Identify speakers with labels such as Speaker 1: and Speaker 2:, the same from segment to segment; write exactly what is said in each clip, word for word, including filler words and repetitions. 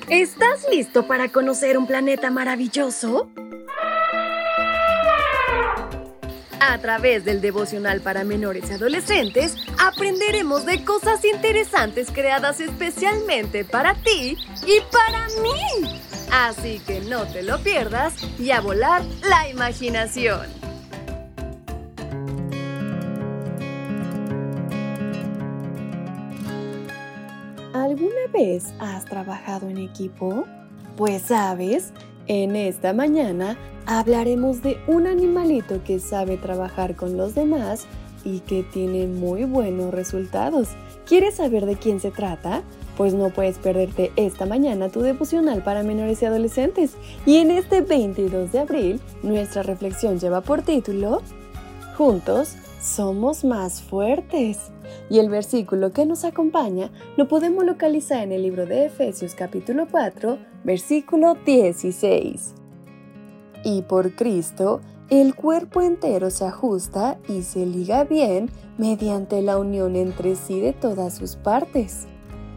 Speaker 1: ¿Estás listo para conocer un planeta maravilloso? A través del devocional para menores y adolescentes, aprenderemos de cosas interesantes creadas especialmente para ti y para mí. Así que no te lo pierdas y a volar la imaginación.
Speaker 2: ¿Alguna vez has trabajado en equipo? Pues sabes, en esta mañana hablaremos de un animalito que sabe trabajar con los demás y que tiene muy buenos resultados. ¿Quieres saber de quién se trata? Pues no puedes perderte esta mañana tu devocional para menores y adolescentes. Y en este veintidós de abril, nuestra reflexión lleva por título Juntos somos más fuertes. Y el versículo que nos acompaña lo podemos localizar en el libro de Efesios capítulo cuatro, versículo dieciséis. Y por Cristo, el cuerpo entero se ajusta y se liga bien mediante la unión entre sí de todas sus partes.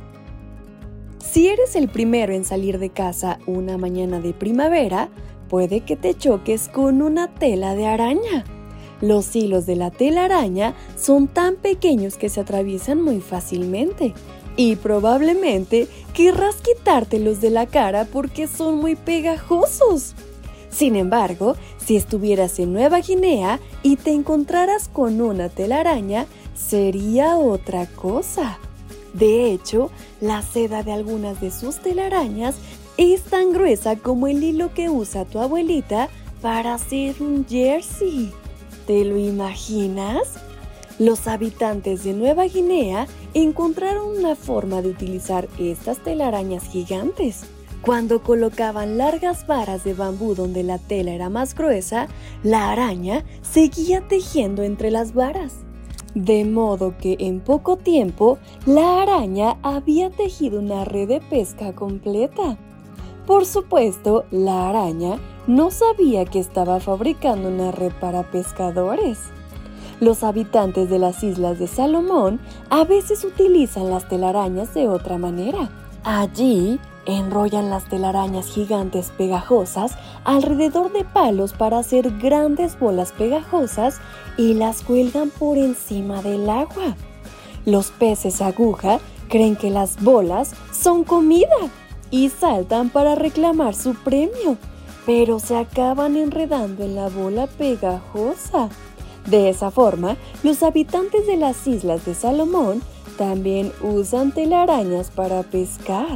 Speaker 2: Si eres el primero en salir de casa una mañana de primavera, puede que te choques con una tela de araña. Los hilos de la telaraña son tan pequeños que se atraviesan muy fácilmente y probablemente querrás quitártelos de la cara porque son muy pegajosos. Sin embargo, si estuvieras en Nueva Guinea y te encontraras con una telaraña, sería otra cosa. De hecho, la seda de algunas de sus telarañas es tan gruesa como el hilo que usa tu abuelita para hacer un jersey. ¿Te lo imaginas? Los habitantes de Nueva Guinea encontraron una forma de utilizar estas telarañas gigantes. Cuando colocaban largas varas de bambú donde la tela era más gruesa, la araña seguía tejiendo entre las varas. De modo que en poco tiempo, la araña había tejido una red de pesca completa. Por supuesto, la araña no sabía que estaba fabricando una red para pescadores. Los habitantes de las islas de Salomón a veces utilizan las telarañas de otra manera. Allí, enrollan las telarañas gigantes pegajosas alrededor de palos para hacer grandes bolas pegajosas y las cuelgan por encima del agua. Los peces aguja creen que las bolas son comida y saltan para reclamar su premio, pero se acaban enredando en la bola pegajosa. De esa forma, los habitantes de las islas de Salomón también usan telarañas para pescar.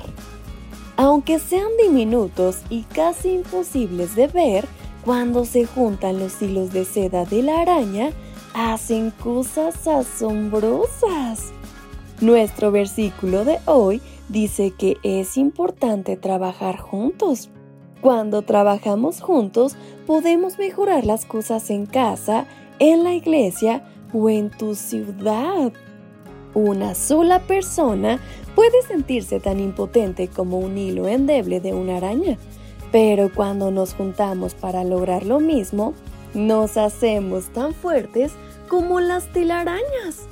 Speaker 2: Aunque sean diminutos y casi imposibles de ver, cuando se juntan los hilos de seda de la araña, hacen cosas asombrosas. Nuestro versículo de hoy dice que es importante trabajar juntos. Cuando trabajamos juntos, podemos mejorar las cosas en casa, en la iglesia o en tu ciudad. Una sola persona puede sentirse tan impotente como un hilo endeble de una araña, pero cuando nos juntamos para lograr lo mismo, nos hacemos tan fuertes como las telarañas.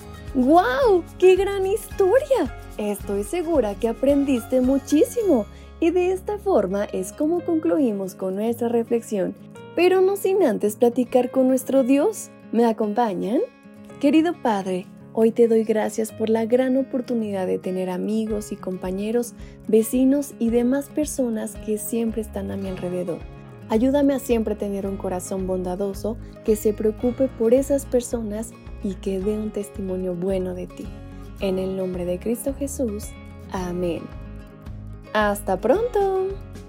Speaker 2: ¡Guau! ¡Qué gran historia! Estoy segura que aprendiste muchísimo y de esta forma es como concluimos con nuestra reflexión, pero no sin antes platicar con nuestro Dios. ¿Me acompañan? Querido Padre, hoy te doy gracias por la gran oportunidad de tener amigos y compañeros, vecinos y demás personas que siempre están a mi alrededor. Ayúdame a siempre tener un corazón bondadoso que se preocupe por esas personas y que dé un testimonio bueno de ti. En el nombre de Cristo Jesús. Amén. ¡Hasta pronto!